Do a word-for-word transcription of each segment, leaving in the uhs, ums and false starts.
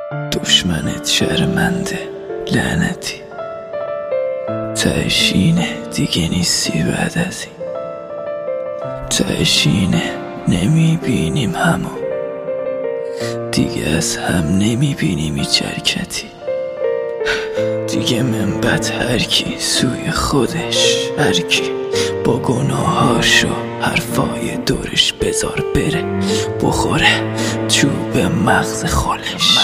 دشمنت شرمنده لعنتی، تهشینه دیگه نیستی بعد از این، تهشینه نمیبینیم همو دیگه، از هم نمیبینیم هیچ حرکتی دیگه، من بد هرکی سوی خودش، هرکی با گناهاشو حرفای دورش بذار بره بخوره چوب مغز خالش.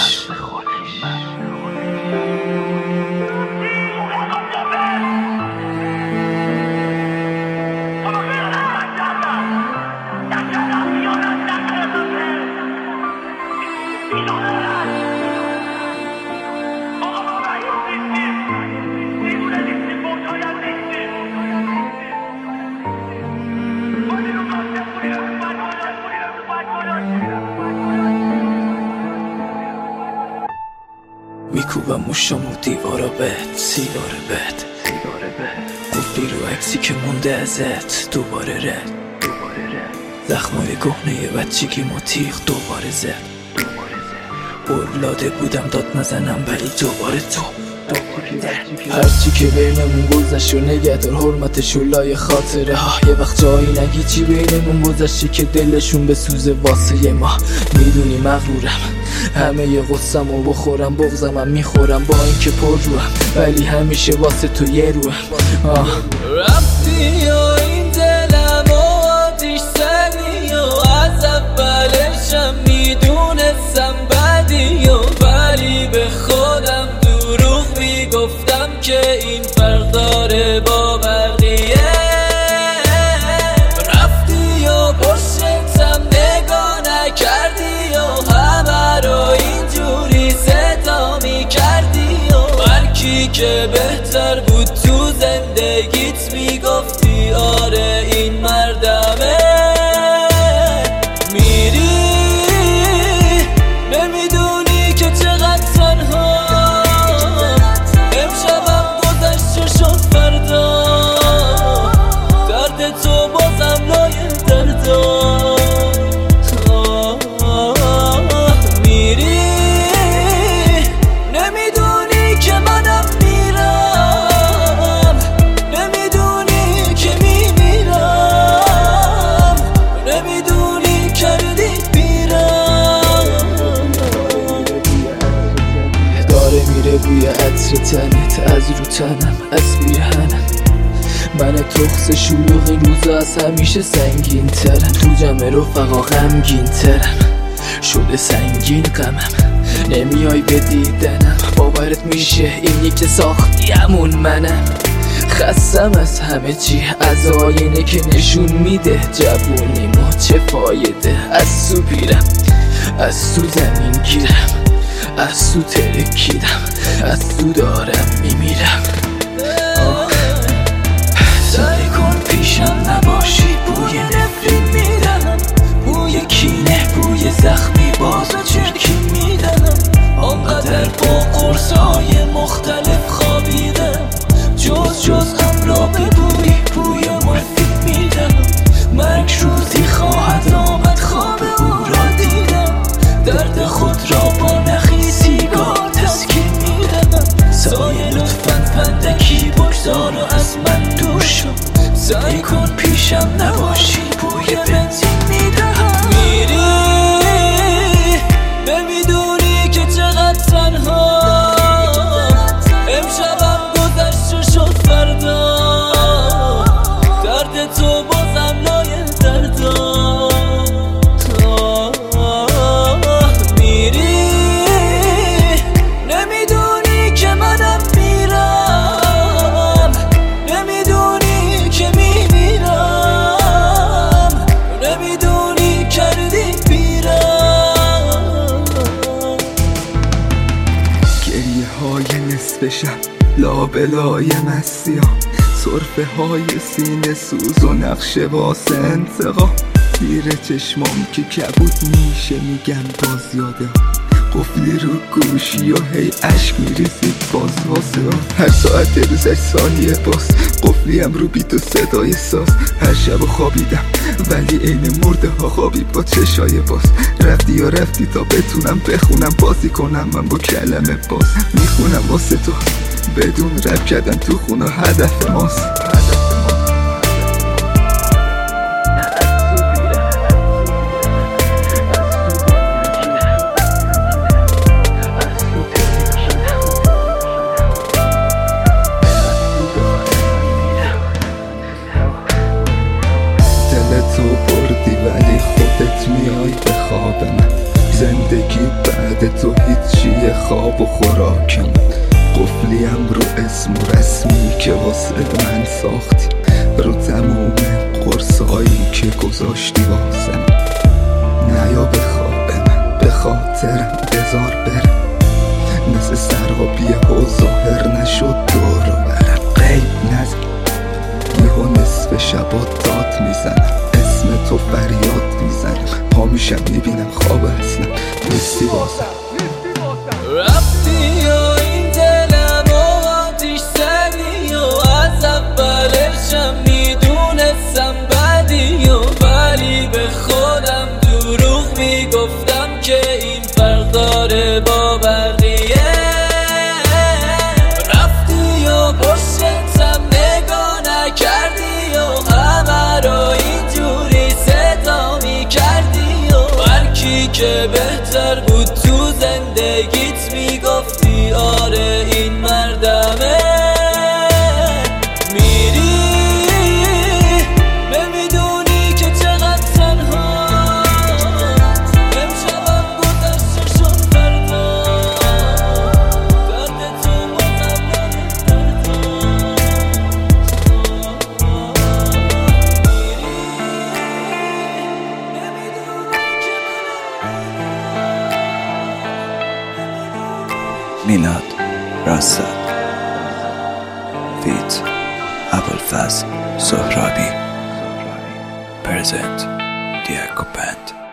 میکوبم موشامو دیوارا بهت، سیگار بهت گفتی رو عکسی که مونده ازت، دوباره رد زخمای گهنه بچگیمو تیغ دوباره زد، اولاده بودم داد نزنم ولی دوباره تو هرچی که بینمون گذشت و نگه دار حرمتشو لای خاطره ها، یه وقت جایی نگی چی بینمون گذشته که دلشون بسوزه واسه ما. میدونی مغرورم همه ی غصم و بخورم بغزمم میخورم با اینکه پر روم ولی همیشه واسه تو یه روم. رفتی یا این دلم و آتیش زدی و از اولشم میدونستم بدی و ولی به خودم دروغ میگفتم که این فرق داره با بقیه. رفتی یا پشتم نگاه نکردی و همه رو اینجوری صدا میکردی و هرکی که بهتر بود تو زندگیت میگفتی آره این مردمه. میری نمیدونی که چقدر تنها امشبم گذشت شد فردا، درد تو بازم لای دردا. میری نمیدونی که منم میرم، نمیدونی که میمیرم، نمیدونی کردی بیرم. داره میره بوی عطر تنت از رو تنم، از بیهنم من تخص شلوغ این روزا از همیشه سنگین ترم، تو جمع رفقا غمگین ترم شده سنگین غمم، نمیای به دیدنم باورت میشه این یکی ساختی همون منم. خستم از همه چی، از آینه که نشون میده جوونیمو چه فایده، از تو پیرم از تو زمین گیرم، از تو ترکیدم از تو دارم میمیرم. سعی کن پیشم نباشی، بوی نفرین میدم، بوی کینه بوی زخمی باز و چرکین میدم، آنقدر با قرصهای مختلف خوابیدم جز جز هم را به بوی بوی مورفین میدم. مرگ روزی خواهد آمد خواب او را دیدم، درد خود را با نخی سیگار تسکین میدم. سایه لطفاً پندکی بگذار و از من دور شو، سعی کن پیشم نباشی بوی بنزین میدم. میری نمیدونی که چقدر تنها امشبم گذشت شد فردا، درد تو بازم لای دردا. میری نمیدونی که منم میرم، نمیدونی که میمیرم، نمیدونی کردی بیرم. گریه های نصف شب لابلای مستی ها، صرفه های سینه سوز و نقشه واسه انتقام، زیر چشمام که کبود میشه میگن باز یاده ها، قفلی رو گوشی و هی عشق میریزید باز واسه هر ساعت روزش ثانیه باز قفلیم رو بیت و صدای ساز هر شب خوابیدم ولی عین مرده ها خوابی با چشای باز رفتی یا رفتی تا بتونم بخونم بازی کنم من با کلمه باز میخونم واسه تو بدون رپ کردن تو خونه هدف ماست تو بردی ولی خودت میای به خواب من زندگی بعد تو هیچیه خواب و خوراکم قفلیم رو اسم و رسمی که واسه من ساختی رو تموم قرصایی که گذاشتی واسه من نیا به خواب من به خاطرم بذار برم مثل سرابی و ظاهر نشد دور و برم قیب نزن یهو نصف شبا داد میزنم اسم تو فریاد میزنم پا میشم میبینم خواب اصلا نیستی واسم رفتی و این دلم و آتیش زدی و از اولشم میدونستم بدی و ولی به خودم دروغ میگفتم که این فرق داره با بقیه رفتی و پشتم نگاه نکردی و همه رو اینجوری صدا میکردی و برکی که بهتر بود تو زندگیت میگفتی آره این مردمه میری نمیدونی که چقدر تنها امشبم گذشته شد فردا درد تو بازم میلاد راستاد فیت ابوالفضل سهرابی پرزنت دیاکو بند